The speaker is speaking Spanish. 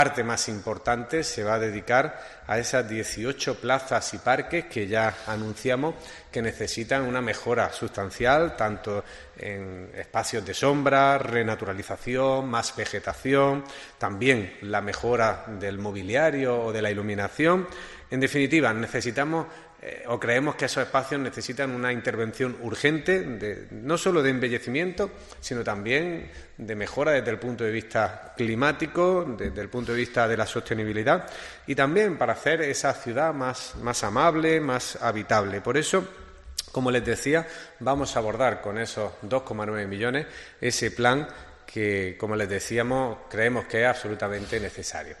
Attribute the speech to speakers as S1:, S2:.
S1: parte más importante se va a dedicar a esas 18 plazas y parques que ya anunciamos que necesitan una mejora sustancial, tanto en espacios de sombra, renaturalización, más vegetación, también la mejora del mobiliario o de la iluminación. En definitiva, necesitamos o creemos que esos espacios necesitan una intervención urgente, no solo de embellecimiento, sino también de mejora desde el punto de vista climático, desde el punto de vista de la sostenibilidad y también para hacer esa ciudad más amable, más habitable. Por eso, como les decía, vamos a abordar con esos 2,9 millones ese plan que, como les decíamos, creemos que es absolutamente necesario.